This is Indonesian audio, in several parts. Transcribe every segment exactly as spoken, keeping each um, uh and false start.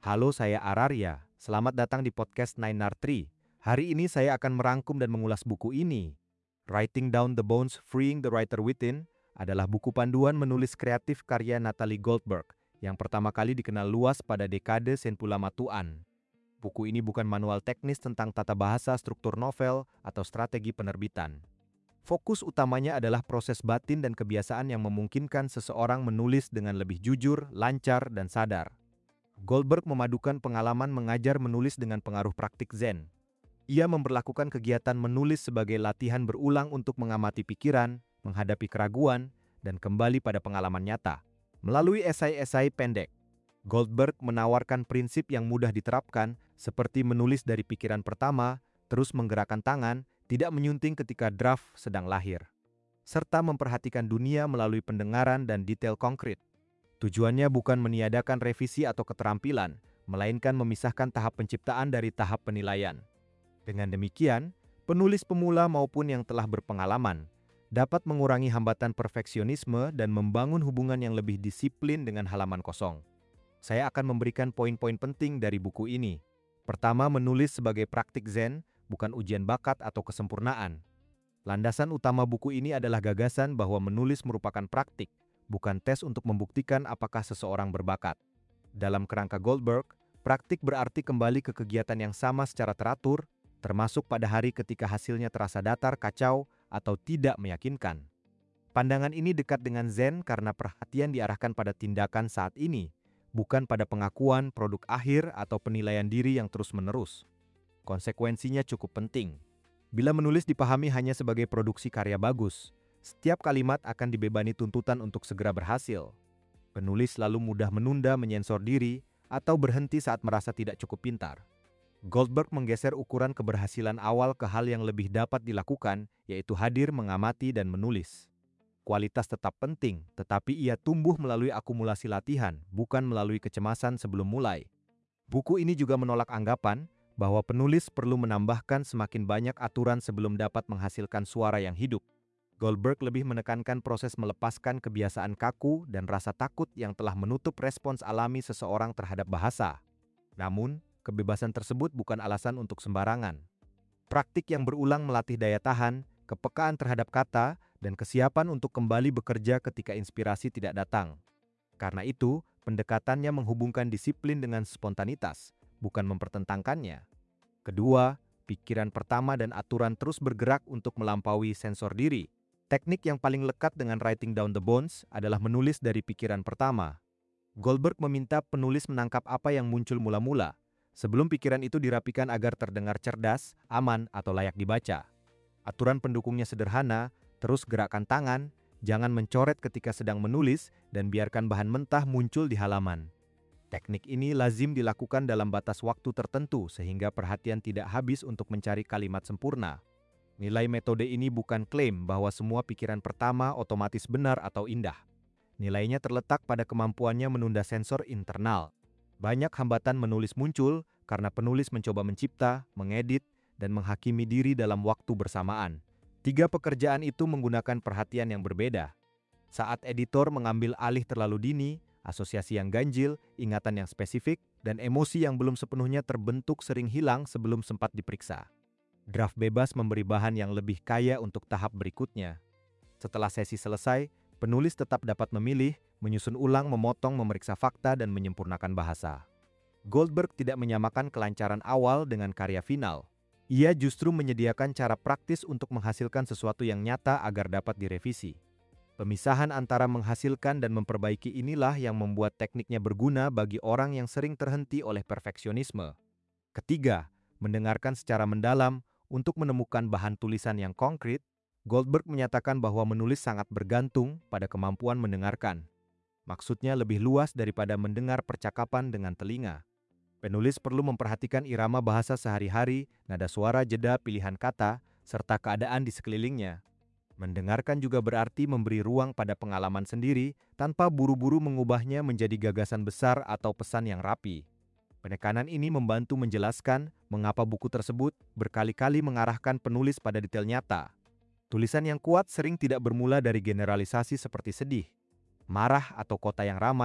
Halo, saya Araria. Selamat datang di podcast Nine R Tree. Hari ini saya akan merangkum dan mengulas buku ini. Writing Down the Bones, Freeing the Writer Within adalah buku panduan menulis kreatif karya Natalie Goldberg yang pertama kali dikenal luas pada dekade sembilan puluh-an. Buku ini bukan manual teknis tentang tata bahasa, struktur novel, atau strategi penerbitan. Fokus utamanya adalah proses batin dan kebiasaan yang memungkinkan seseorang menulis dengan lebih jujur, lancar, dan sadar. Goldberg memadukan pengalaman mengajar menulis dengan pengaruh praktik Zen. Ia memperlakukan kegiatan menulis sebagai latihan berulang untuk mengamati pikiran, menghadapi keraguan, dan kembali pada pengalaman nyata. Melalui esai-esai pendek, Goldberg menawarkan prinsip yang mudah diterapkan, seperti menulis dari pikiran pertama, terus menggerakkan tangan, tidak menyunting ketika draft sedang lahir, serta memperhatikan dunia melalui pendengaran dan detail konkret. Tujuannya bukan meniadakan revisi atau keterampilan, melainkan memisahkan tahap penciptaan dari tahap penilaian. Dengan demikian, penulis pemula maupun yang telah berpengalaman dapat mengurangi hambatan perfeksionisme dan membangun hubungan yang lebih disiplin dengan halaman kosong. Saya akan memberikan poin-poin penting dari buku ini. Pertama, menulis sebagai praktik Zen, bukan ujian bakat atau kesempurnaan. Landasan utama buku ini adalah gagasan bahwa menulis merupakan praktik, bukan tes untuk membuktikan apakah seseorang berbakat. Dalam kerangka Goldberg, praktik berarti kembali ke kegiatan yang sama secara teratur, termasuk pada hari ketika hasilnya terasa datar, kacau, atau tidak meyakinkan. Pandangan ini dekat dengan Zen karena perhatian diarahkan pada tindakan saat ini, bukan pada pengakuan, produk akhir, atau penilaian diri yang terus-menerus. Konsekuensinya cukup penting. Bila menulis dipahami hanya sebagai produksi karya bagus, setiap kalimat akan dibebani tuntutan untuk segera berhasil. Penulis lalu mudah menunda, menyensor diri, atau berhenti saat merasa tidak cukup pintar. Goldberg menggeser ukuran keberhasilan awal ke hal yang lebih dapat dilakukan, yaitu hadir, mengamati, dan menulis. Kualitas tetap penting, tetapi ia tumbuh melalui akumulasi latihan, bukan melalui kecemasan sebelum mulai. Buku ini juga menolak anggapan bahwa penulis perlu menambahkan semakin banyak aturan sebelum dapat menghasilkan suara yang hidup. Goldberg lebih menekankan proses melepaskan kebiasaan kaku dan rasa takut yang telah menutup respons alami seseorang terhadap bahasa. Namun, kebebasan tersebut bukan alasan untuk sembarangan. Praktik yang berulang melatih daya tahan, kepekaan terhadap kata, dan kesiapan untuk kembali bekerja ketika inspirasi tidak datang. Karena itu, pendekatannya menghubungkan disiplin dengan spontanitas, bukan mempertentangkannya. Kedua, pikiran pertama dan aturan terus bergerak untuk melampaui sensor diri. Teknik yang paling lekat dengan Writing Down the Bones adalah menulis dari pikiran pertama. Goldberg meminta penulis menangkap apa yang muncul mula-mula, sebelum pikiran itu dirapikan agar terdengar cerdas, aman, atau layak dibaca. Aturan pendukungnya sederhana, terus gerakkan tangan, jangan mencoret ketika sedang menulis, dan biarkan bahan mentah muncul di halaman. Teknik ini lazim dilakukan dalam batas waktu tertentu sehingga perhatian tidak habis untuk mencari kalimat sempurna. Nilai metode ini bukan klaim bahwa semua pikiran pertama otomatis benar atau indah. Nilainya terletak pada kemampuannya menunda sensor internal. Banyak hambatan menulis muncul karena penulis mencoba mencipta, mengedit, dan menghakimi diri dalam waktu bersamaan. Tiga pekerjaan itu menggunakan perhatian yang berbeda. Saat editor mengambil alih terlalu dini, asosiasi yang ganjil, ingatan yang spesifik, dan emosi yang belum sepenuhnya terbentuk sering hilang sebelum sempat diperiksa. Draft bebas memberi bahan yang lebih kaya untuk tahap berikutnya. Setelah sesi selesai, penulis tetap dapat memilih, menyusun ulang, memotong, memeriksa fakta, dan menyempurnakan bahasa. Goldberg tidak menyamakan kelancaran awal dengan karya final. Ia justru menyediakan cara praktis untuk menghasilkan sesuatu yang nyata agar dapat direvisi. Pemisahan antara menghasilkan dan memperbaiki inilah yang membuat tekniknya berguna bagi orang yang sering terhenti oleh perfeksionisme. Ketiga, mendengarkan secara mendalam untuk menemukan bahan tulisan yang konkret. Goldberg menyatakan bahwa menulis sangat bergantung pada kemampuan mendengarkan. Maksudnya lebih luas daripada mendengar percakapan dengan telinga. Penulis perlu memperhatikan irama bahasa sehari-hari, nada suara, jeda, pilihan kata, serta keadaan di sekelilingnya. Mendengarkan juga berarti memberi ruang pada pengalaman sendiri tanpa buru-buru mengubahnya menjadi gagasan besar atau pesan yang rapi. Penekanan ini membantu menjelaskan mengapa buku tersebut berkali-kali mengarahkan penulis pada detail nyata. Tulisan yang kuat sering tidak bermula dari generalisasi seperti sedih, marah, atau kota yang ramai,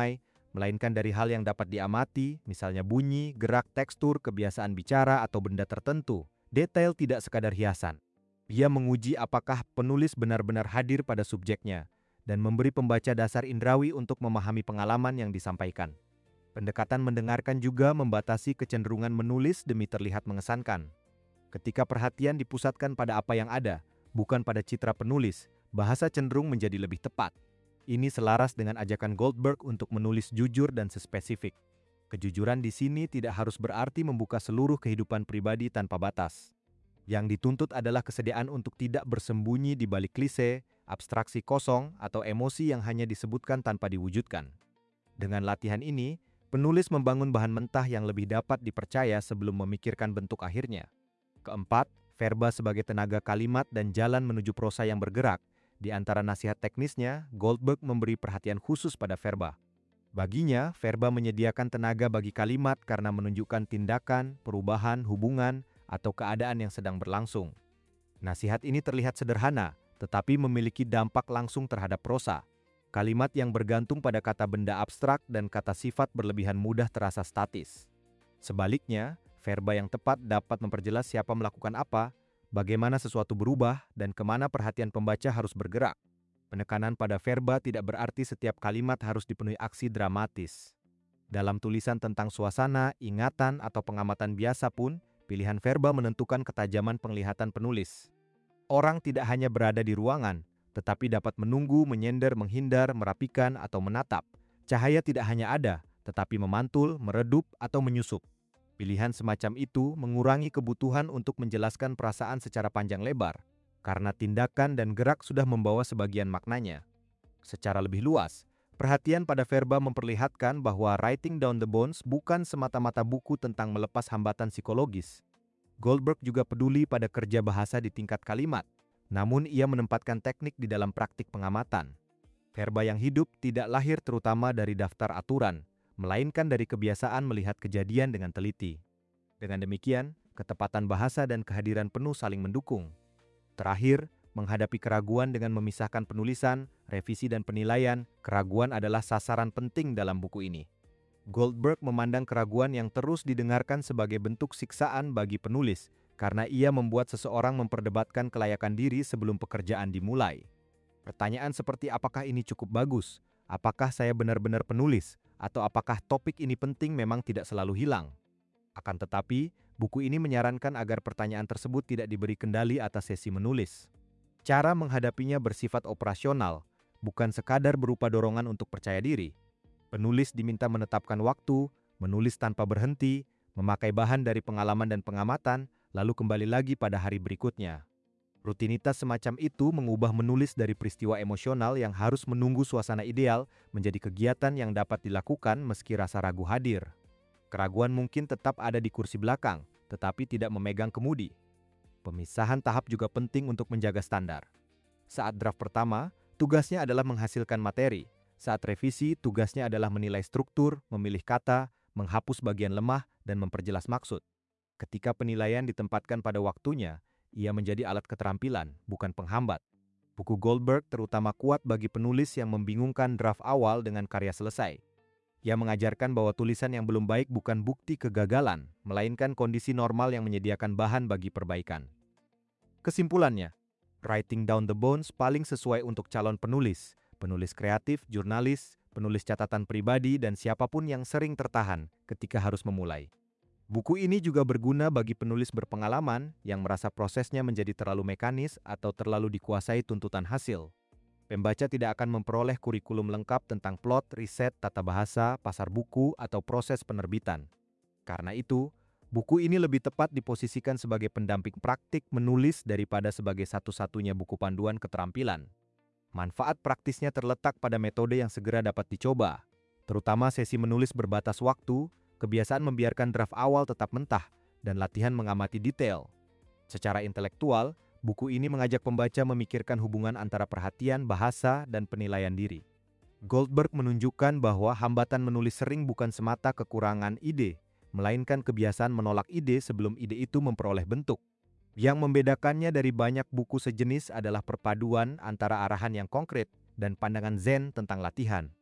melainkan dari hal yang dapat diamati, misalnya bunyi, gerak, tekstur, kebiasaan bicara, atau benda tertentu. Detail tidak sekadar hiasan. Ia menguji apakah penulis benar-benar hadir pada subjeknya, dan memberi pembaca dasar indrawi untuk memahami pengalaman yang disampaikan. Pendekatan mendengarkan juga membatasi kecenderungan menulis demi terlihat mengesankan. Ketika perhatian dipusatkan pada apa yang ada, bukan pada citra penulis, bahasa cenderung menjadi lebih tepat. Ini selaras dengan ajakan Goldberg untuk menulis jujur dan sespesifik. Kejujuran di sini tidak harus berarti membuka seluruh kehidupan pribadi tanpa batas. Yang dituntut adalah kesediaan untuk tidak bersembunyi di balik klise, abstraksi kosong, atau emosi yang hanya disebutkan tanpa diwujudkan. Dengan latihan ini, penulis membangun bahan mentah yang lebih dapat dipercaya sebelum memikirkan bentuk akhirnya. Keempat, verba sebagai tenaga kalimat dan jalan menuju prosa yang bergerak. Di antara nasihat teknisnya, Goldberg memberi perhatian khusus pada verba. Baginya, verba menyediakan tenaga bagi kalimat karena menunjukkan tindakan, perubahan, hubungan, atau keadaan yang sedang berlangsung. Nasihat ini terlihat sederhana, tetapi memiliki dampak langsung terhadap prosa. Kalimat yang bergantung pada kata benda abstrak dan kata sifat berlebihan mudah terasa statis. Sebaliknya, verba yang tepat dapat memperjelas siapa melakukan apa, bagaimana sesuatu berubah, dan kemana perhatian pembaca harus bergerak. Penekanan pada verba tidak berarti setiap kalimat harus dipenuhi aksi dramatis. Dalam tulisan tentang suasana, ingatan, atau pengamatan biasa pun, pilihan verba menentukan ketajaman penglihatan penulis. Orang tidak hanya berada di ruangan, tetapi dapat menunggu, menyender, menghindar, merapikan, atau menatap. Cahaya tidak hanya ada, tetapi memantul, meredup, atau menyusup. Pilihan semacam itu mengurangi kebutuhan untuk menjelaskan perasaan secara panjang lebar, karena tindakan dan gerak sudah membawa sebagian maknanya. Secara lebih luas, perhatian pada verba memperlihatkan bahwa Writing Down the Bones bukan semata-mata buku tentang melepas hambatan psikologis. Goldberg juga peduli pada kerja bahasa di tingkat kalimat, namun ia menempatkan teknik di dalam praktik pengamatan. Verba yang hidup tidak lahir terutama dari daftar aturan, melainkan dari kebiasaan melihat kejadian dengan teliti. Dengan demikian, ketepatan bahasa dan kehadiran penuh saling mendukung. Terakhir, menghadapi keraguan dengan memisahkan penulisan, revisi dan penilaian, keraguan adalah sasaran penting dalam buku ini. Goldberg memandang keraguan yang terus didengarkan sebagai bentuk siksaan bagi penulis, karena ia membuat seseorang memperdebatkan kelayakan diri sebelum pekerjaan dimulai. Pertanyaan seperti apakah ini cukup bagus, apakah saya benar-benar penulis, atau apakah topik ini penting memang tidak selalu hilang. Akan tetapi, buku ini menyarankan agar pertanyaan tersebut tidak diberi kendali atas sesi menulis. Cara menghadapinya bersifat operasional, bukan sekadar berupa dorongan untuk percaya diri. Penulis diminta menetapkan waktu, menulis tanpa berhenti, memakai bahan dari pengalaman dan pengamatan, lalu kembali lagi pada hari berikutnya. Rutinitas semacam itu mengubah menulis dari peristiwa emosional yang harus menunggu suasana ideal menjadi kegiatan yang dapat dilakukan meski rasa ragu hadir. Keraguan mungkin tetap ada di kursi belakang, tetapi tidak memegang kemudi. Pemisahan tahap juga penting untuk menjaga standar. Saat draft pertama, tugasnya adalah menghasilkan materi. Saat revisi, tugasnya adalah menilai struktur, memilih kata, menghapus bagian lemah, dan memperjelas maksud. Ketika penilaian ditempatkan pada waktunya, ia menjadi alat keterampilan, bukan penghambat. Buku Goldberg terutama kuat bagi penulis yang membingungkan draft awal dengan karya selesai. Ia mengajarkan bahwa tulisan yang belum baik bukan bukti kegagalan, melainkan kondisi normal yang menyediakan bahan bagi perbaikan. Kesimpulannya, Writing Down the Bones paling sesuai untuk calon penulis, penulis kreatif, jurnalis, penulis catatan pribadi, dan siapapun yang sering tertahan ketika harus memulai. Buku ini juga berguna bagi penulis berpengalaman yang merasa prosesnya menjadi terlalu mekanis atau terlalu dikuasai tuntutan hasil. Pembaca tidak akan memperoleh kurikulum lengkap tentang plot, riset, tata bahasa, pasar buku, atau proses penerbitan. Karena itu, buku ini lebih tepat diposisikan sebagai pendamping praktik menulis daripada sebagai satu-satunya buku panduan keterampilan. Manfaat praktisnya terletak pada metode yang segera dapat dicoba, terutama sesi menulis berbatas waktu, kebiasaan membiarkan draft awal tetap mentah, dan latihan mengamati detail. Secara intelektual, buku ini mengajak pembaca memikirkan hubungan antara perhatian, bahasa, dan penilaian diri. Goldberg menunjukkan bahwa hambatan menulis sering bukan semata kekurangan ide, melainkan kebiasaan menolak ide sebelum ide itu memperoleh bentuk. Yang membedakannya dari banyak buku sejenis adalah perpaduan antara arahan yang konkret dan pandangan Zen tentang latihan.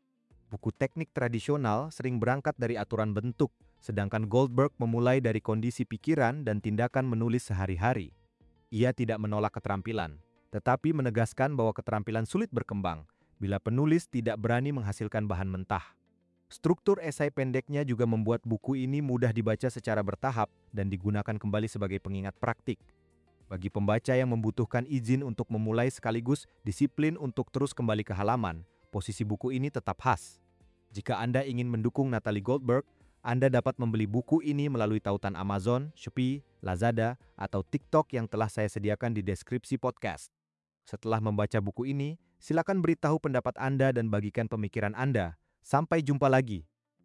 Buku teknik tradisional sering berangkat dari aturan bentuk, sedangkan Goldberg memulai dari kondisi pikiran dan tindakan menulis sehari-hari. Ia tidak menolak keterampilan, tetapi menegaskan bahwa keterampilan sulit berkembang bila penulis tidak berani menghasilkan bahan mentah. Struktur esai pendeknya juga membuat buku ini mudah dibaca secara bertahap dan digunakan kembali sebagai pengingat praktik. Bagi pembaca yang membutuhkan izin untuk memulai sekaligus disiplin untuk terus kembali ke halaman, posisi buku ini tetap khas. Jika Anda ingin mendukung Natalie Goldberg, Anda dapat membeli buku ini melalui tautan Amazon, Shopee, Lazada, atau TikTok yang telah saya sediakan di deskripsi podcast. Setelah membaca buku ini, silakan beritahu pendapat Anda dan bagikan pemikiran Anda. Sampai jumpa lagi.